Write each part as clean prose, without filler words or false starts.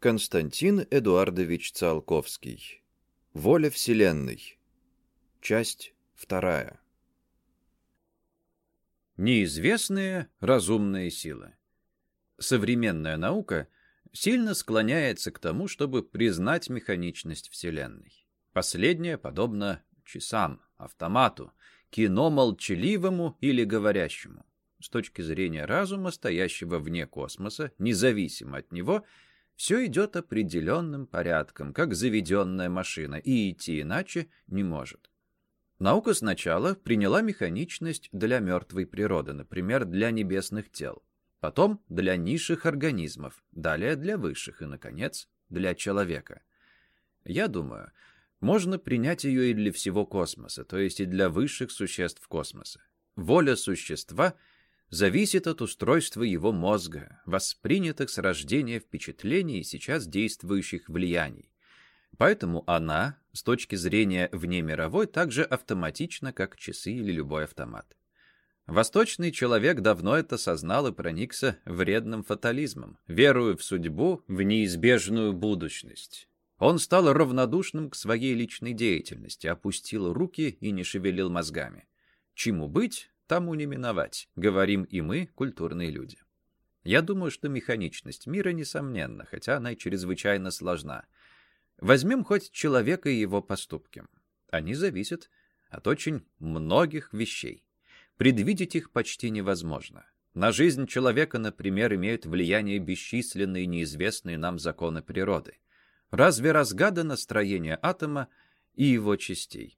Константин Эдуардович Циолковский. Воля Вселенной. Часть 2. Неизвестные разумные силы. Современная наука сильно склоняется к тому, чтобы признать механичность Вселенной. Последнее подобно часам, автомату, кино молчаливому или говорящему. С точки зрения разума, стоящего вне космоса, независимо от него, все идет определенным порядком, как заведенная машина, и идти иначе не может. Наука сначала приняла механичность для мертвой природы, например, для небесных тел, потом для низших организмов, далее для высших и, наконец, для человека. Я думаю, можно принять ее и для всего космоса, то есть и для высших существ космоса. Воля существа зависит от устройства его мозга, воспринятых с рождения впечатлений и сейчас действующих влияний. Поэтому она, с точки зрения внемировой, так же автоматична, как часы или любой автомат. Восточный человек давно это сознал и проникся вредным фатализмом, веруя в судьбу, в неизбежную будущность. Он стал равнодушным к своей личной деятельности, опустил руки и не шевелил мозгами. Чему быть, тому не миновать, говорим и мы, культурные люди. Я думаю, что механичность мира несомненна, хотя она и чрезвычайно сложна. Возьмем хоть человека и его поступки. Они зависят от очень многих вещей. Предвидеть их почти невозможно. На жизнь человека, например, имеют влияние бесчисленные неизвестные нам законы природы. Разве разгадано строение атома и его частей?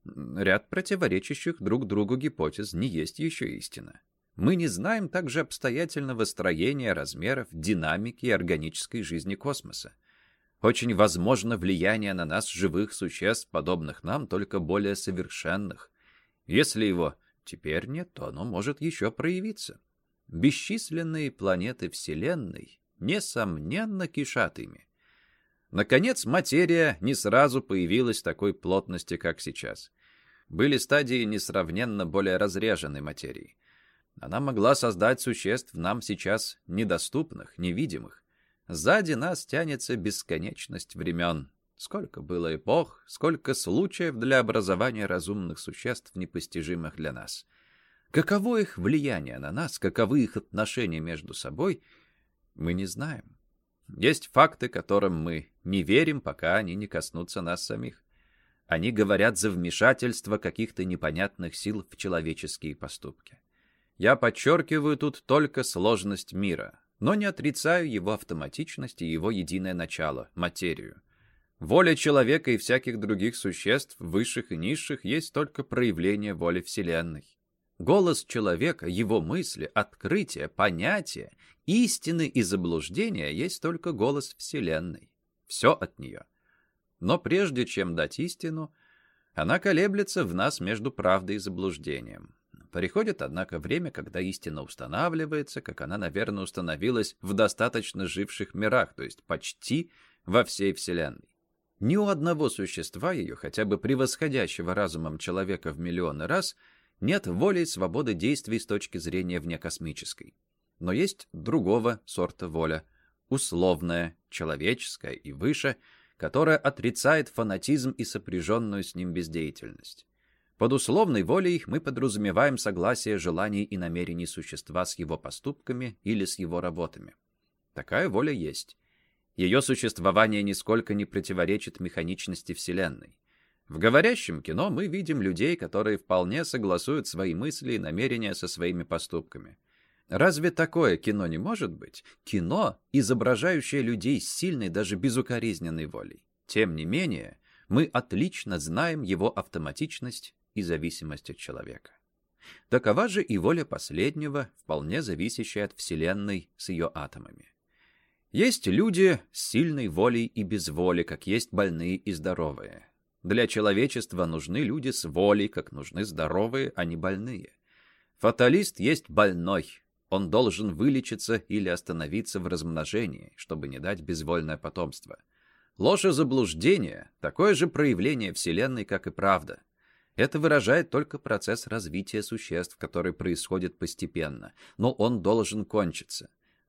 Ряд противоречащих друг другу гипотез не есть еще истина. Мы не знаем также обстоятельного строения, размеров, динамики и органической жизни космоса. Очень возможно влияние на нас живых существ, подобных нам, только более совершенных. Если его теперь нет, то оно может еще проявиться. Бесчисленные планеты Вселенной, несомненно, кишат ими. Наконец, материя не сразу появилась такой плотности, как сейчас. Были стадии несравненно более разреженной материи. Она могла создать существ нам сейчас недоступных, невидимых. Сзади нас тянется бесконечность времен. Сколько было эпох, сколько случаев для образования разумных существ, непостижимых для нас. Каково их влияние на нас, каковы их отношения между собой, мы не знаем. Есть факты, которым мы не верим, пока они не коснутся нас самих. Они говорят за вмешательство каких-то непонятных сил в человеческие поступки. Я подчеркиваю тут только сложность мира, но не отрицаю его автоматичность и его единое начало — материю. Воля человека и всяких других существ, высших и низших, есть только проявление воли Вселенной. Голос человека, его мысли, открытия, понятия, истины и заблуждения есть только голос Вселенной. Все от нее. Но прежде чем дать истину, она колеблется в нас между правдой и заблуждением. Приходит, однако, время, когда истина устанавливается, как она, наверное, установилась в достаточно живших мирах, то есть почти во всей Вселенной. Ни у одного существа ее, хотя бы превосходящего разумом человека в миллионы раз, нет воли и свободы действий с точки зрения внекосмической. Но есть другого сорта воля, условная, человеческая и выше, которая отрицает фанатизм и сопряженную с ним бездеятельность. Под условной волей мы подразумеваем согласие желаний и намерений существа с его поступками или с его работами. Такая воля есть. Ее существование нисколько не противоречит механичности Вселенной. В говорящем кино мы видим людей, которые вполне согласуют свои мысли и намерения со своими поступками. Разве такое кино не может быть? Кино, изображающее людей с сильной, даже безукоризненной волей. Тем не менее, мы отлично знаем его автоматичность и зависимость от человека. Такова же и воля последнего, вполне зависящая от Вселенной с ее атомами. Есть люди с сильной волей и без воли, как есть больные и здоровые. Для человечества нужны люди с волей, как нужны здоровые, а не больные. Фаталист есть больной. Он должен вылечиться или остановиться в размножении, чтобы не дать безвольное потомство. Ложь и заблуждение – такое же проявление Вселенной, как и правда. Это выражает только процесс развития существ, который происходит постепенно, но он должен кончиться.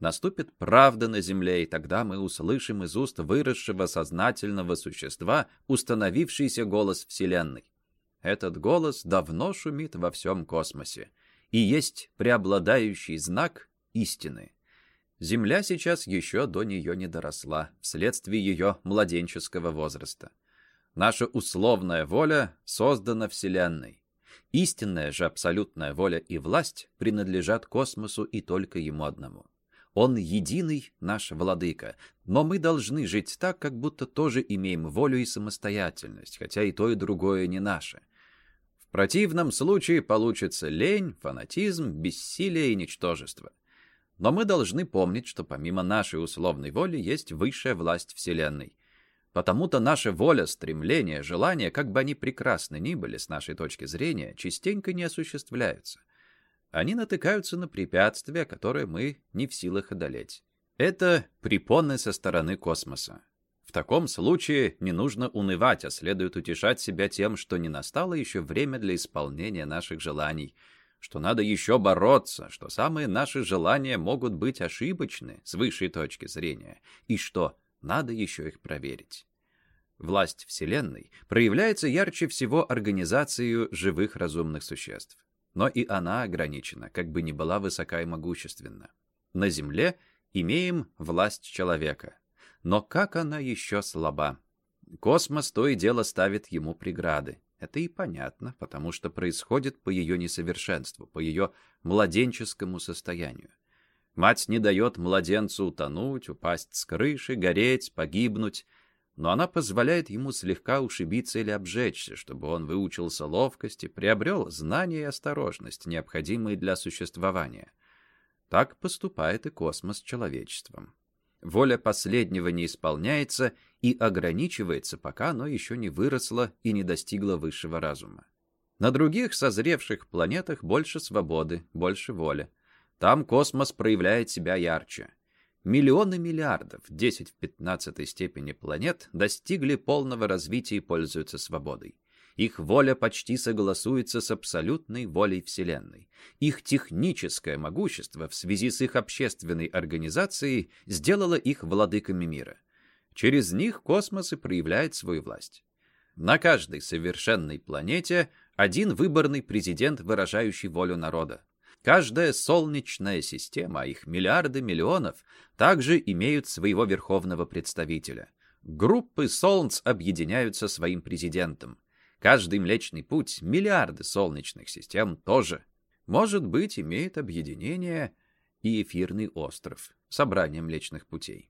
Наступит правда на земле, и тогда мы услышим из уст выросшего сознательного существа установившийся голос Вселенной. Этот голос давно шумит во всем космосе и есть преобладающий знак истины. Земля сейчас еще до нее не доросла, вследствие ее младенческого возраста. Наша условная воля создана Вселенной. Истинная же абсолютная воля и власть принадлежат космосу и только ему одному. Он единый наш владыка, но мы должны жить так, как будто тоже имеем волю и самостоятельность, хотя и то, и другое не наше. В противном случае получится лень, фанатизм, бессилие и ничтожество. Но мы должны помнить, что помимо нашей условной воли есть высшая власть Вселенной. Потому-то наша воля, стремление, желания, как бы они прекрасны ни были с нашей точки зрения, частенько не осуществляются. Они натыкаются на препятствия, которые мы не в силах одолеть. Это препоны со стороны космоса. В таком случае не нужно унывать, а следует утешать себя тем, что не настало еще время для исполнения наших желаний, что надо еще бороться, что самые наши желания могут быть ошибочны с высшей точки зрения, и что надо еще их проверить. Власть Вселенной проявляется ярче всего организацией живых разумных существ. Но и она ограничена, как бы ни была высока и могущественна. На Земле имеем власть человека. Но как она еще слаба? Космос то и дело ставит ему преграды. Это и понятно, потому что происходит по ее несовершенству, по ее младенческому состоянию. Мать не дает младенцу утонуть, упасть с крыши, гореть, погибнуть, но она позволяет ему слегка ушибиться или обжечься, чтобы он выучился ловкости, приобрел знания и осторожность, необходимые для существования. Так поступает и космос с человечеством. Воля последнего не исполняется и ограничивается, пока оно еще не выросло и не достигло высшего разума. На других созревших планетах больше свободы, больше воли. Там космос проявляет себя ярче. Миллионы миллиардов, 10 в 15 степени планет, достигли полного развития и пользуются свободой. Их воля почти согласуется с абсолютной волей Вселенной. Их техническое могущество в связи с их общественной организацией сделало их владыками мира. Через них космос и проявляет свою власть. На каждой совершенной планете один выборный президент, выражающий волю народа. Каждая солнечная система, их миллиарды миллионов, также имеют своего верховного представителя. Группы солнц объединяются своим президентом. Каждый Млечный Путь, миллиарды солнечных систем тоже. Может быть, имеет объединение и Эфирный остров, собрание Млечных Путей.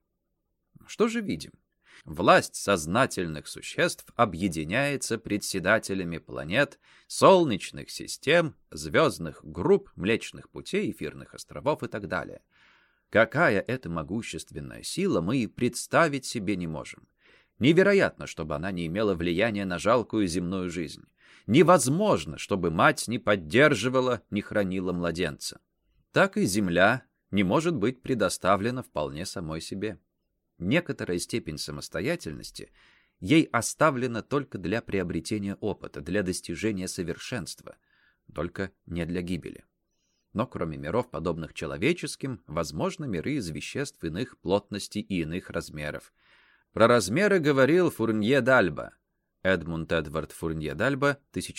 Что же видим? Власть сознательных существ объединяется председателями планет, солнечных систем, звездных групп, Млечных Путей, Эфирных островов и так далее. Какая это могущественная сила, мы и представить себе не можем. Невероятно, чтобы она не имела влияния на жалкую земную жизнь. Невозможно, чтобы мать не поддерживала, не хранила младенца. Так и Земля не может быть предоставлена вполне самой себе. Некоторая степень самостоятельности ей оставлена только для приобретения опыта, для достижения совершенства, только не для гибели. Но кроме миров, подобных человеческим, возможны миры из веществ иных плотностей и иных размеров. Про размеры говорил Фурнье д'Альба. Эдмунд Эдвард Фурнье д'Альба,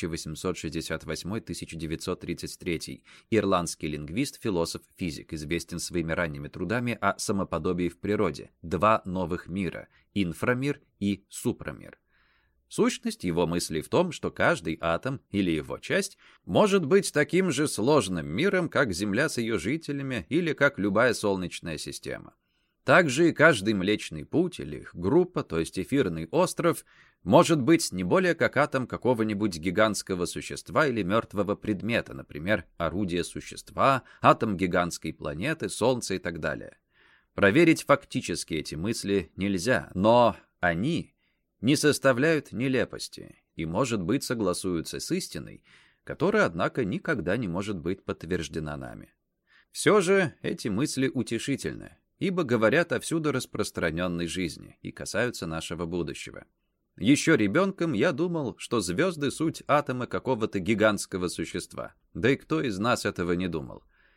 1868-1933, ирландский лингвист, философ, физик, известен своими ранними трудами о самоподобии в природе, два новых мира – инфрамир и супрамир. Сущность его мыслей в том, что каждый атом или его часть может быть таким же сложным миром, как Земля с ее жителями или как любая солнечная система. Также и каждый Млечный Путь или их группа, то есть Эфирный остров, может быть не более как атом какого-нибудь гигантского существа или мертвого предмета, например, орудие существа, атом гигантской планеты, Солнца и так далее. Проверить фактически эти мысли нельзя, но они не составляют нелепости и, может быть, согласуются с истиной, которая, однако, никогда не может быть подтверждена нами. Все же эти мысли утешительны, ибо говорят о всюду распространенной жизни и касаются нашего будущего. Еще ребенком я думал, что звезды — суть атомы какого-то гигантского существа. Да и кто из нас этого не думал?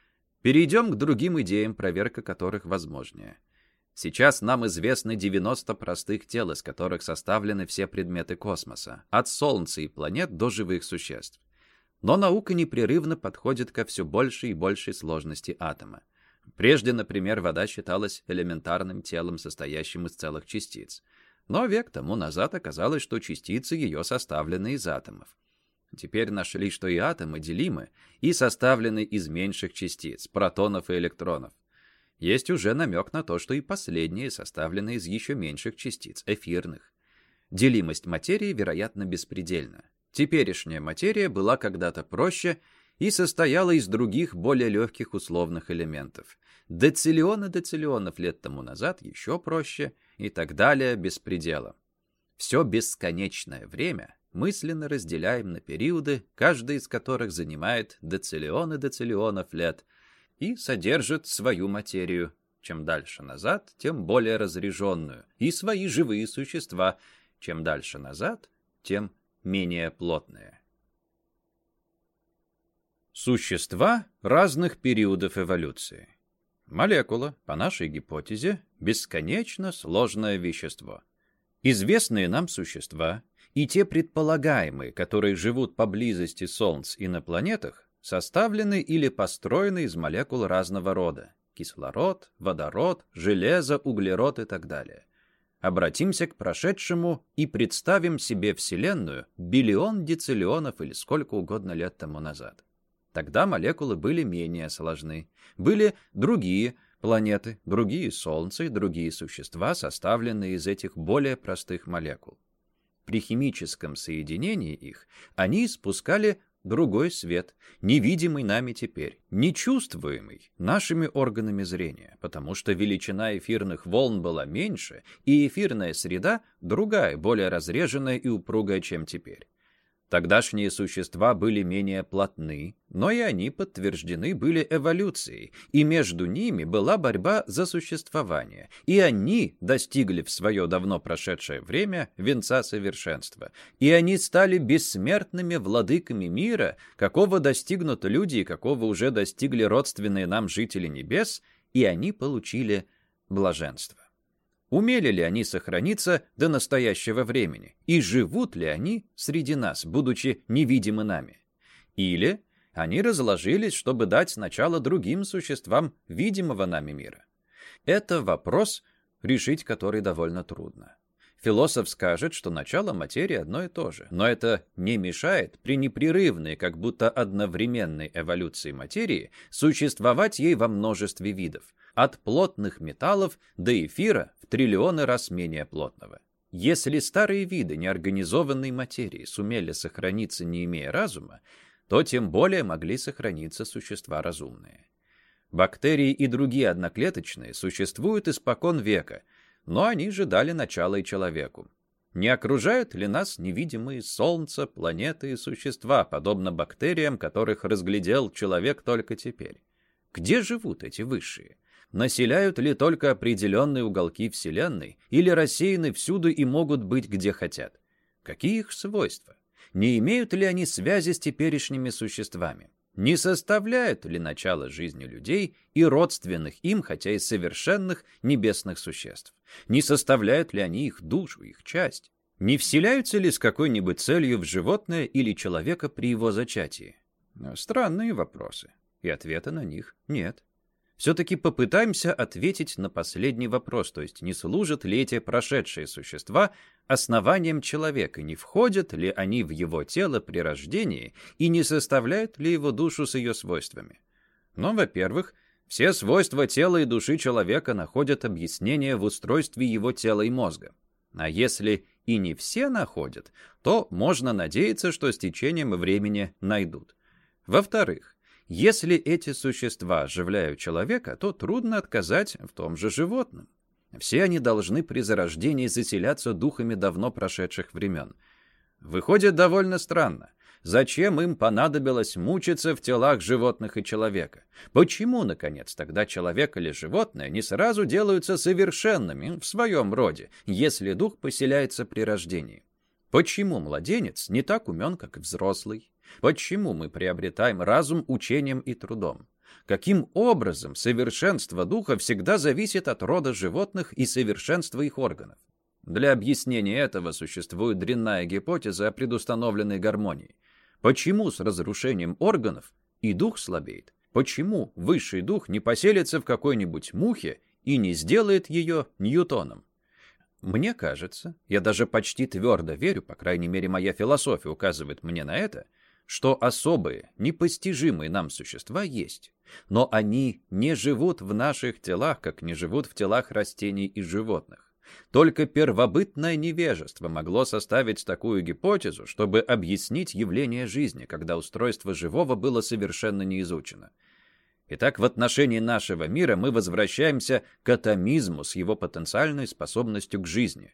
Перейдем к другим идеям, проверка которых возможнее. Сейчас нам известны 90 простых тел, из которых составлены все предметы космоса, от Солнца и планет до живых существ. Но наука непрерывно подходит ко все большей и большей сложности атома. Прежде, например, вода считалась элементарным телом, состоящим из целых частиц. Но век тому назад оказалось, что частицы ее составлены из атомов. Теперь нашли, что и атомы делимы и составлены из меньших частиц, протонов и электронов. Есть уже намек на то, что и последние составлены из еще меньших частиц, эфирных. Делимость материи, вероятно, беспредельна. Теперешняя материя была когда-то проще и состояла из других, более легких условных элементов. Дециллионы дециллионов лет тому назад еще проще и так далее без предела. Все бесконечное время мысленно разделяем на периоды, каждый из которых занимает дециллионы дециллионов лет и содержит свою материю. Чем дальше назад, тем более разряженную, и свои живые существа. Чем дальше назад, тем менее плотные. Существа разных периодов эволюции. Молекула, по нашей гипотезе, бесконечно сложное вещество. Известные нам существа и те предполагаемые, которые живут поблизости Солнц и на планетах, составлены или построены из молекул разного рода: кислород, водород, железо, углерод и так далее. Обратимся к прошедшему и представим себе Вселенную биллион дециллионов или сколько угодно лет тому назад. Тогда молекулы были менее сложны. Были другие планеты, другие Солнца и другие существа, составленные из этих более простых молекул. При химическом соединении их они испускали другой свет, невидимый нами теперь, нечувствуемый нашими органами зрения, потому что величина эфирных волн была меньше, и эфирная среда другая, более разреженная и упругая, чем теперь. Тогдашние существа были менее плотны, но и они подтверждены были эволюцией, и между ними была борьба за существование, и они достигли в свое давно прошедшее время венца совершенства, и они стали бессмертными владыками мира, какого достигнут люди и какого уже достигли родственные нам жители небес, и они получили блаженство. Умели ли они сохраниться до настоящего времени? И живут ли они среди нас, будучи невидимы нами? Или они разложились, чтобы дать начало другим существам видимого нами мира? Это вопрос, решить который довольно трудно. Философ скажет, что начало материи одно и то же, но это не мешает при непрерывной, как будто одновременной эволюции материи существовать ей во множестве видов, от плотных металлов до эфира в триллионы раз менее плотного. Если старые виды неорганизованной материи сумели сохраниться, не имея разума, то тем более могли сохраниться существа разумные. Бактерии и другие одноклеточные существуют испокон века, но они же дали начало и человеку. Не окружают ли нас невидимые Солнце, планеты и существа, подобно бактериям, которых разглядел человек только теперь? Где живут эти высшие? Населяют ли только определенные уголки Вселенной или рассеяны всюду и могут быть где хотят? Какие их свойства? Не имеют ли они связи с теперешними существами? Не составляют ли начало жизни людей и родственных им, хотя и совершенных, небесных существ? Не составляют ли они их душу, их часть? Не вселяются ли с какой-нибудь целью в животное или человека при его зачатии? Странные вопросы, и ответа на них нет. Все-таки попытаемся ответить на последний вопрос, то есть не служат ли эти прошедшие существа основанием человека, не входят ли они в его тело при рождении и не составляют ли его душу с ее свойствами. Но, во-первых, все свойства тела и души человека находят объяснение в устройстве его тела и мозга. А если и не все находят, то можно надеяться, что с течением времени найдут. Во-вторых, если эти существа оживляют человека, то трудно отказать в том же животном. Все они должны при зарождении заселяться духами давно прошедших времен. Выходит довольно странно. Зачем им понадобилось мучиться в телах животных и человека? Почему, наконец, тогда человек или животное не сразу делаются совершенными в своем роде, если дух поселяется при рождении? Почему младенец не так умен, как и взрослый? Почему мы приобретаем разум учением и трудом? Каким образом совершенство духа всегда зависит от рода животных и совершенства их органов? Для объяснения этого существует дрянная гипотеза о предустановленной гармонии. Почему с разрушением органов и дух слабеет? Почему высший дух не поселится в какой-нибудь мухе и не сделает ее Ньютоном? Мне кажется, я даже почти твердо верю, по крайней мере, моя философия указывает мне на это, что особые, непостижимые нам существа есть, но они не живут в наших телах, как не живут в телах растений и животных. Только первобытное невежество могло составить такую гипотезу, чтобы объяснить явление жизни, когда устройство живого было совершенно не изучено. Итак, в отношении нашего мира мы возвращаемся к атомизму с его потенциальной способностью к жизни.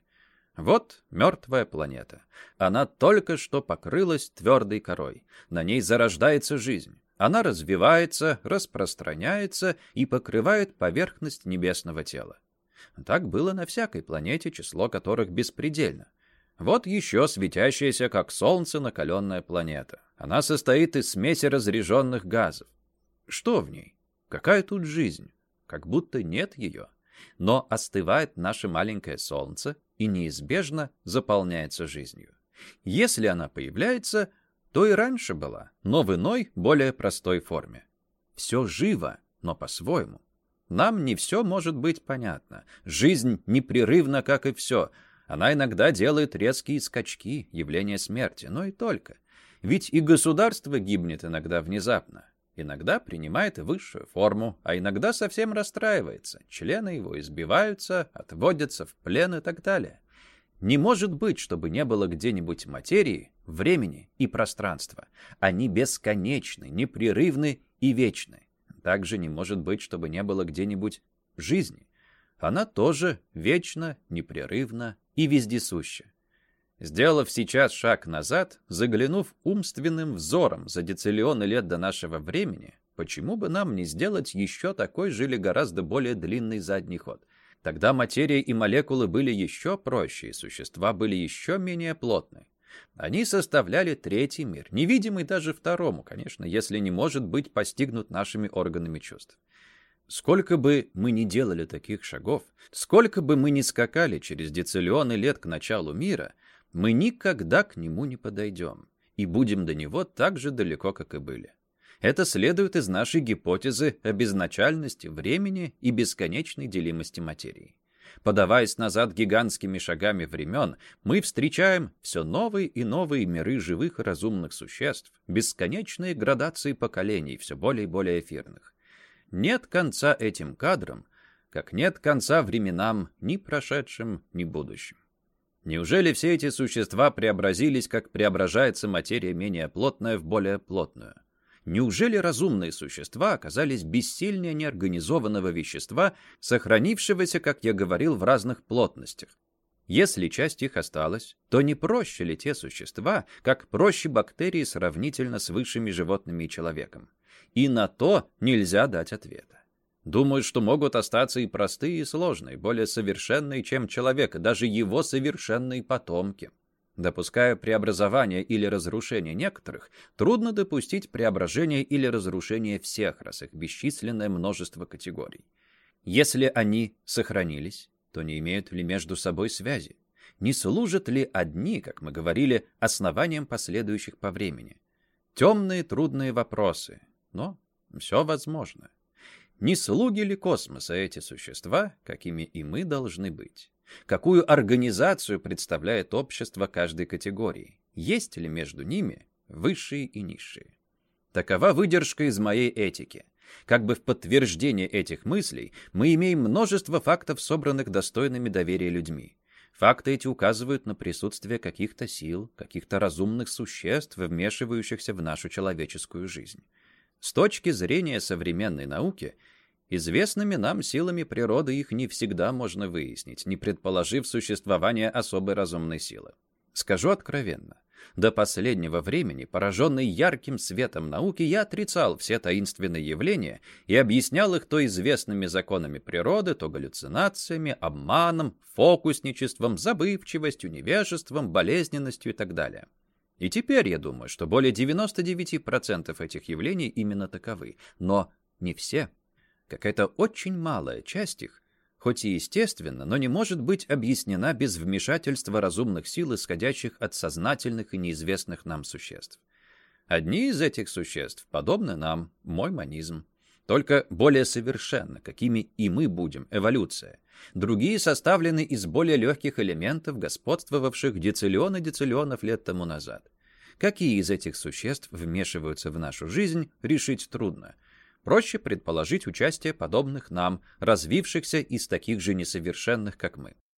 Вот мертвая планета. Она только что покрылась твердой корой. На ней зарождается жизнь. Она развивается, распространяется и покрывает поверхность небесного тела. Так было на всякой планете, число которых беспредельно. Вот еще светящаяся, как солнце, накаленная планета. Она состоит из смеси разряженных газов. Что в ней? Какая тут жизнь? Как будто нет ее. Но остывает наше маленькое солнце и неизбежно заполняется жизнью. Если она появляется, то и раньше была, но в иной, более простой форме. Все живо, но по-своему. Нам не все может быть понятно. Жизнь непрерывна, как и все. Она иногда делает резкие скачки, явления смерти, но и только. Ведь и государство гибнет иногда внезапно. Иногда принимает высшую форму, а иногда совсем расстраивается. Члены его избиваются, отводятся в плен и так далее. Не может быть, чтобы не было где-нибудь материи, времени и пространства. Они бесконечны, непрерывны и вечны. Также не может быть, чтобы не было где-нибудь жизни. Она тоже вечна, непрерывна и вездесуща. Сделав сейчас шаг назад, заглянув умственным взором за дециллионы лет до нашего времени, почему бы нам не сделать еще такой же или гораздо более длинный задний ход? Тогда материя и молекулы были еще проще, и существа были еще менее плотны. Они составляли третий мир, невидимый даже второму, конечно, если не может быть постигнут нашими органами чувств. Сколько бы мы ни делали таких шагов, сколько бы мы ни скакали через дециллионы лет к началу мира, мы никогда к нему не подойдем и будем до него так же далеко, как и были. Это следует из нашей гипотезы о безначальности времени и бесконечной делимости материи. Подаваясь назад гигантскими шагами времен, мы встречаем все новые и новые миры живых и разумных существ, бесконечные градации поколений, все более и более эфирных. Нет конца этим кадрам, как нет конца временам ни прошедшим, ни будущим. Неужели все эти существа преобразились, как преображается материя менее плотная в более плотную? Неужели разумные существа оказались бессильнее неорганизованного вещества, сохранившегося, как я говорил, в разных плотностях? Если часть их осталась, то не проще ли те существа, как проще бактерии сравнительно с высшими животными и человеком? И на то нельзя дать ответа. Думают, что могут остаться и простые, и сложные, более совершенные, чем человек, и даже его совершенные потомки. Допуская преобразование или разрушение некоторых, трудно допустить преображение или разрушение всех, раз их бесчисленное множество категорий. Если они сохранились, то не имеют ли между собой связи? Не служат ли одни, как мы говорили, основанием последующих по времени? Темные, трудные вопросы, но все возможно. Не слуги ли космоса эти существа, какими и мы должны быть? Какую организацию представляет общество каждой категории? Есть ли между ними высшие и низшие? Такова выдержка из моей этики. Как бы в подтверждение этих мыслей мы имеем множество фактов, собранных достойными доверия людьми. Факты эти указывают на присутствие каких-то сил, каких-то разумных существ, вмешивающихся в нашу человеческую жизнь. С точки зрения современной науки, известными нам силами природы их не всегда можно выяснить, не предположив существование особой разумной силы. Скажу откровенно, до последнего времени, пораженный ярким светом науки, я отрицал все таинственные явления и объяснял их то известными законами природы, то галлюцинациями, обманом, фокусничеством, забывчивостью, невежеством, болезненностью и так далее. И теперь я думаю, что более 99% этих явлений именно таковы. Но не все. Какая-то очень малая часть их, хоть и естественно, но не может быть объяснена без вмешательства разумных сил, исходящих от сознательных и неизвестных нам существ. Одни из этих существ подобны нам, мой монизм, только более совершенно, какими и мы будем, эволюция. Другие составлены из более легких элементов, господствовавших дециллионов лет тому назад. Какие из этих существ вмешиваются в нашу жизнь, решить трудно. Проще предположить участие подобных нам, развившихся из таких же несовершенных, как мы.